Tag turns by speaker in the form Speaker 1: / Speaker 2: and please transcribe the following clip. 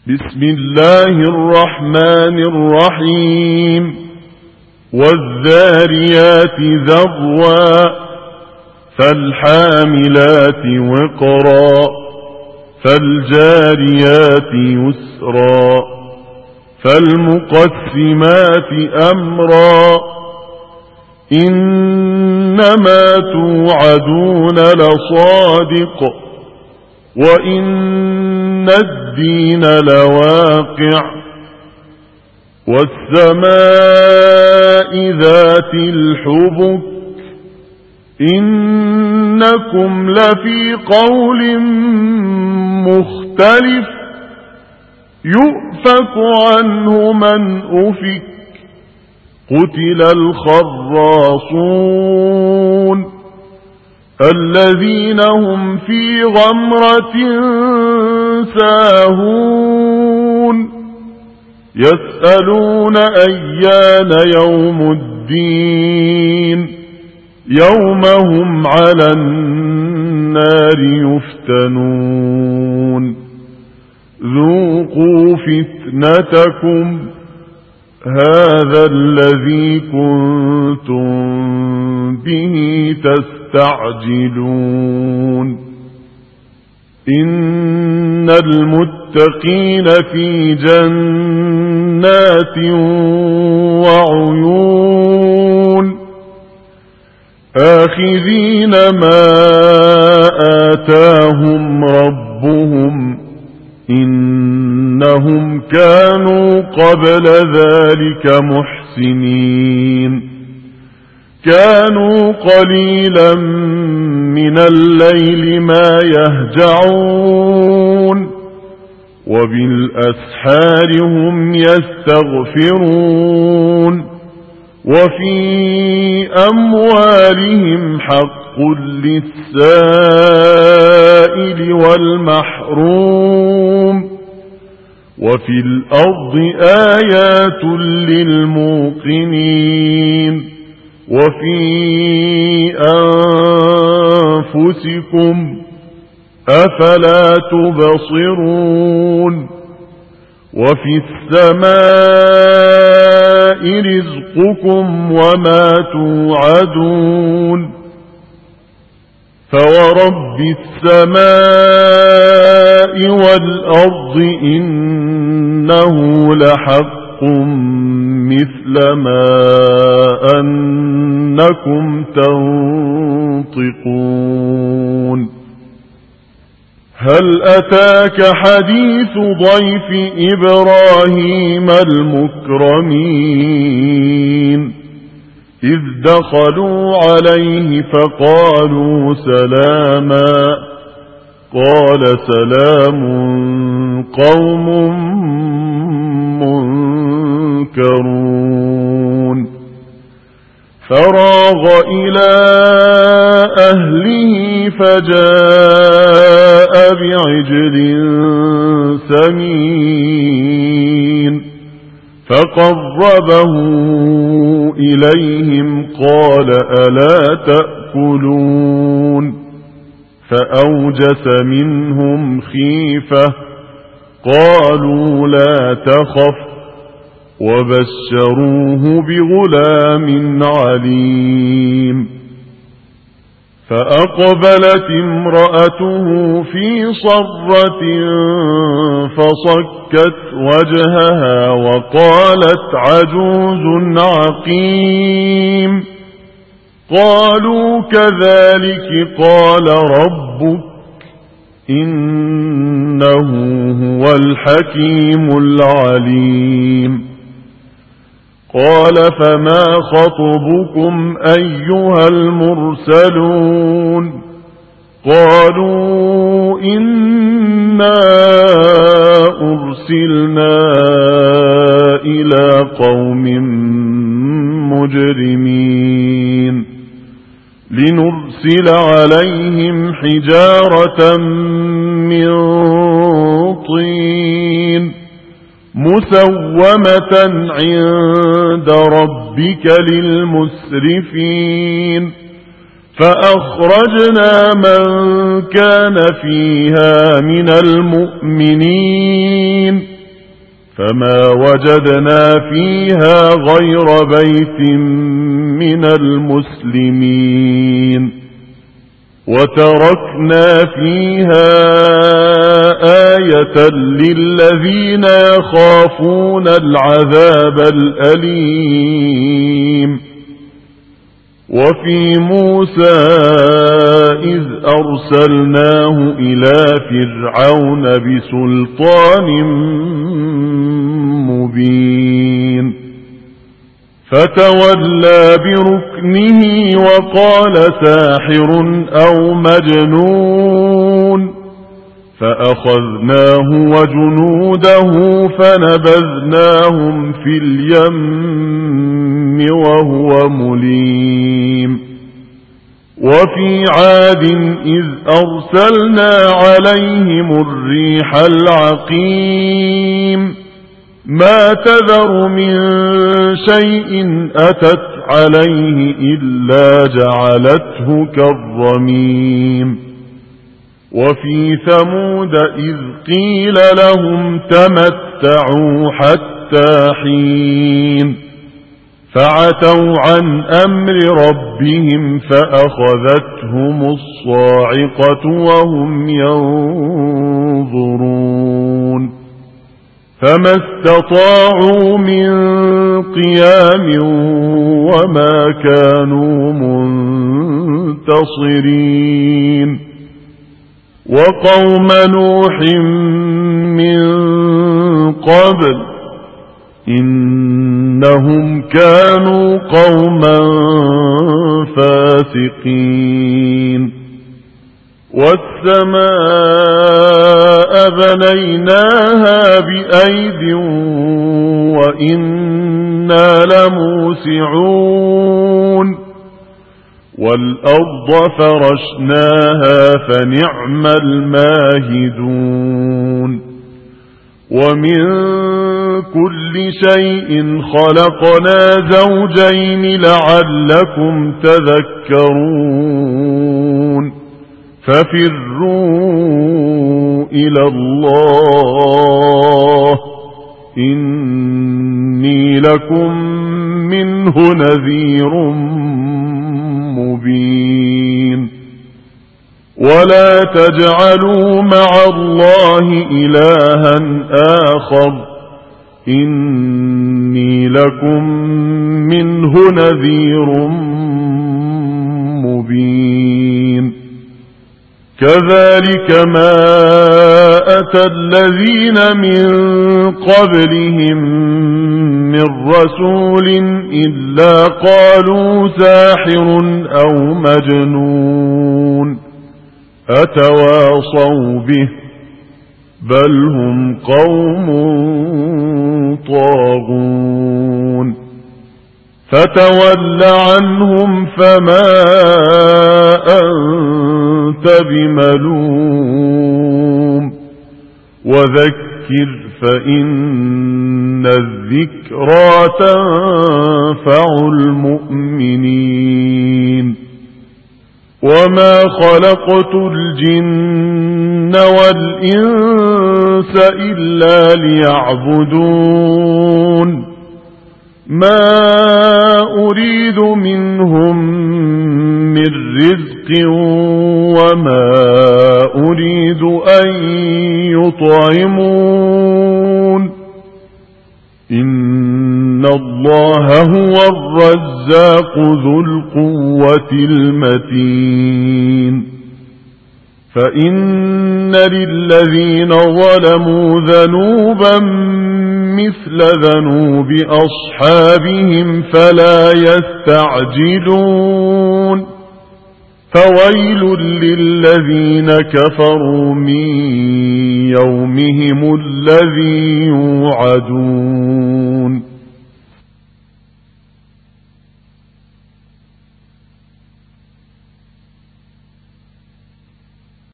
Speaker 1: بسم الله الرحمن الرحيم والذاريات ذروا فالحاملات وقرا فالجاريات يسرا فالمقسمات أمرا إنما توعدون لصادق وإن الدين لواقع والسماء ذات الحبك إنكم لفي قول مختلف يؤفك عنه من أفك قتل الخراصون الذين هم في غمرة ساهون يسألون أيان يوم الدين يوم هم على النار يفتنون ذوقوا فتنتكم هذا الذي كنتم به تستعجلون إن المتقين في جنات وعيون آخذين ما آتاهم ربهم إنهم كانوا قبل ذلك محسنين كانوا قليلا من الليل ما يهجعون وبالأسحار هم يستغفرون وفي أموالهم حق للسائل والمحروم وفي الأرض آيات للموقنين وفي أنفسكم أفلا تبصرون وفي السماء رزقكم وما توعدون فورب السماء والأرض إنه لحق مثل ما أنكم تنطقون هل أتاك حديث ضيف إبراهيم المكرمين إذ دخلوا عليه فقالوا سلاما قال سلام قوم منكرون فراغ إلى أهله فجاء بعجل سمين فقربه إليهم قال ألا تأكلون فأوجس منهم خيفة قالوا لا تخف وبشروه بغلام عليم فأقبلت امرأته في صرة فصكت وجهها وقالت عجوز عقيم قالوا كذلك قال ربك إنه هو الحكيم العليم قال فما خطبكم أيها المرسلون قالوا إنا أرسلنا إلى قوم مجرمين لنرسل عليهم حجارة من طين مسومة عند ربك للمسرفين فأخرجنا من كان فيها من المؤمنين فما وجدنا فيها غير بيت من المسلمين وتركنا فيها آية للذين يخافون العذاب الأليم. وفي موسى إذ أرسلناه إلى فرعون بسلطان مبين فتولى بركنه وقال ساحر أو مجنون فأخذناه وجنوده فنبذناهم في اليم وهو مليم. وفي عاد إذ أرسلنا عليهم الريح العقيم ما تذر من شيء أتت عليه إلا جعلته كالرميم. وفي ثمود إذ قيل لهم تمتعوا حتى حين فعتوا عن أمر ربهم فأخذتهم الصاعقة وهم ينظرون فما استطاعوا من قيام وما كانوا منتصرين. وقوم نوح من قبل إنهم كانوا قوما فاسقين. والسماء بنيناها بأيد وإنا لموسعون والأرض فرشناها فنعم الماهدون. ومن كل شيء خلقنا زوجين لعلكم تذكرون ففروا إلى الله إني لكم منه نذير مبين. ولا تجعلوا مع الله إلها آخر إني لكم منه نذير مبين. كذلك ما أتى الذين من قبلهم من رسول إلا قالوا ساحر أو مجنون أتواصوا به بل هم قوم طاغون. فتول عنهم فما أنت بملوم وذكر فإن الذكرى تنفع المؤمنين. وما خلقت الجن والإنس إلا ليعبدون ما أريد منهم من رزق وما أريد أن يطعمون إن الله هو الرزاق ذو القوة المتين. فإن للذين ظلموا ذنوبا مثل ذنوب أصحابهم فلا يستعجلون فويل للذين كفروا من يومهم الذي يوعدون.